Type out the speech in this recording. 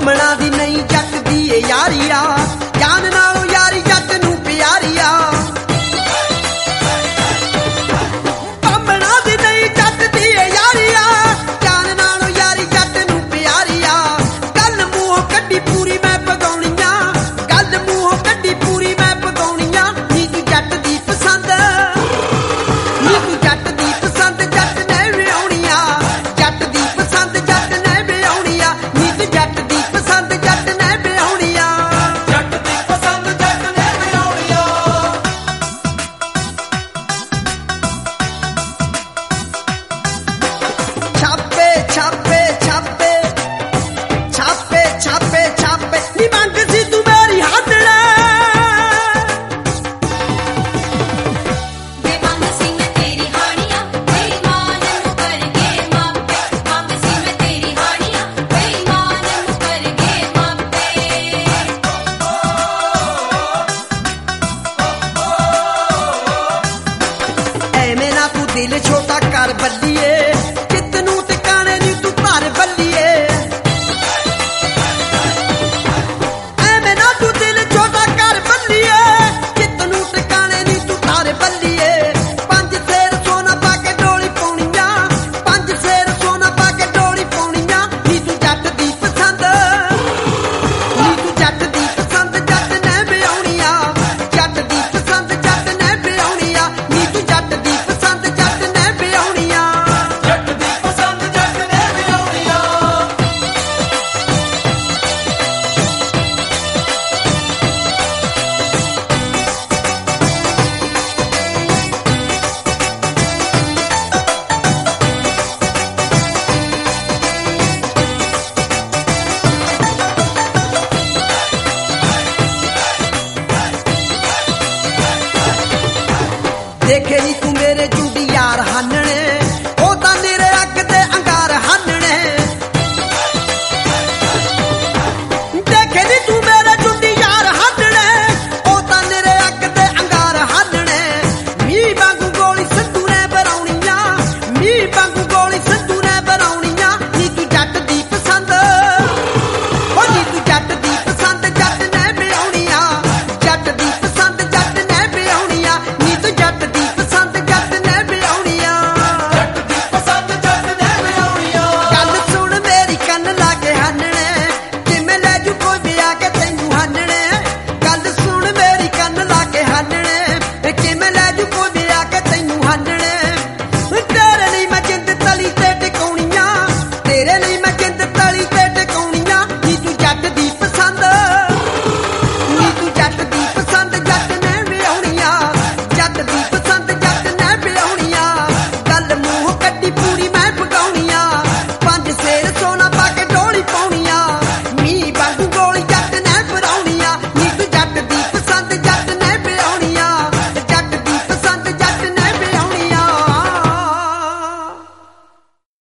ਬਾਮਣਾ ਦੀ ਨਹੀਂ ਜੱਟ ਦੀ ਏ ਯਾਰੀ ਆ, ਜਾਨ ਨਾਲੋਂ ਯਾਰੀ ਜੱਟ ਨੂੰ ਪਿਆਰੀ ਆ। ਬਾਮਣਾ ਦੀ ਨਹੀਂ ਜੱਟ ਦੀ ਏ ਯਾਰੀ ਆ, ਜਾਨ ਨਾਲੋਂ ਯਾਰੀ ਜੱਟ ਨੂੰ ਪਿਆਰੀ ਆ। ਗੱਲ ਮੂੰਹੋਂ ਕੱਢੀ ਪੂਰੀ ਮੈਂ ਪਗਾਉਣੀਆਂ, ਗੱਲ ਮੂੰਹੋਂ ਕੱਢੀ ਪੂਰੀ ਮੈਂ ਪਗਾਉਣੀਆਂ। ਨੀ ਤੂੰ ਜੱਟ ਦੀ ਪਸੰਦ, ਨੀ ਤੂੰ ਜੱਟ ਦੀ ਪਸੰਦ ਜੱਟ ਨੇ ਵਿਆਹੁਣੀਆਂ, ਜੱਟ ਦੀ ਪਸੰਦ ਜੱਟ ਨੇ ਵਿਆਹੁਣੀਆਂ। ਨੀ ਤੂੰ ਜੱਟ ਦੀ ਪਸੰਦ ਜੱਟ ਨੇ ਵਿਆਹੁਣੀਆਂ, ਜੱਟ ਦੀ ਪਸੰਦ ਜੱਟ ਨੇ ਵਿਆਹੁਣੀਆਂ। ਛਾਪੇ ਛਾਪੇ ਛਾਪੇ ਛਾਪੇ ਛਾਪੇ ਛਾਪੇ ਨੀ ਮੰਗ ਸੀ ਤੂੰ ਮੇਰੀ ਹਾਦੜਾ। ਵੇ ਮੰਗ ਸੀ ਮੈਂ ਤੇਰੀ ਹਾਣੀਆਂ, ਮੇਰੀ ਮਾਂ ਨੇ ਮੁਕਰ ਗਏ ਮਾਪੇ। ਮੰਗ ਸੀ ਮੈਂ ਤੇਰੀ ਹਾਣੀਆਂ, ਮੇਰੀ ਮਾਂ ਨੇ ਮੁਕਰ ਗਏ ਮਾਪੇ। ਐਵੇਂ ਨਾ ਤੂੰ ਦਿਲ ਛੋਟਾ ਕਰ ਬੱਲੀਏ, ਚਿੱਤ ਨੂੰ ਟਿਕਾਣੇ ਨੀ ਤੂੰ ਧਰ ਬੱਲੀਏ। ਐਵੇਂ ਨਾ ਤੂੰ ਦਿਲ ਛੋਟਾ ਕਰ ਬੱਲੀਏ, ਚਿੱਤ ਨੂੰ ਟਿਕਾਣੇ ਨੀ ਤੂੰ ਧਰ ਬੱਲੀਏ। ਪੰਜ ਸੇਰ ਸੋਨਾ ਪਾ ਕੇ ਡੋਲੀ ਪਾਉਣੀਆਂ, ਪੰਜ ਸੇਰ ਸੋਨਾ ਪਾ ਕੇ ਡੋਲੀ ਪਾਉਣੀਆਂ। ਨੀ ਤੂੰ ਜੱਟ ਦੀ ਪਸੰਦ, ਨੀ ਤੂੰ ਜੱਟ ਦੀ ਪਸੰਦ ਜੱਟ ਨੇ ਵਿਆਹੁਣੀਆਂ, ਜੱਟ ਦੀ ਪਸੰਦ ਜੱਟ ਨੇ ਵਿਆਹੁਣੀਆਂ। ਨੀ ਤੂੰ ਜੱਟ ਦੀ ਪਸੰਦ ਜੱਟ ਨੇ ਵਿਆਹੁਣੀਆਂ, ਜੱਟ ਦੀ ਪਸੰਦ ਜੱਟ ਨੇ ਵਿਆਹੁਣੀਆਂ। ਦੇਖੇ ਨੀ ਤੂੰ ਮੇਰੇ ਜੁਗ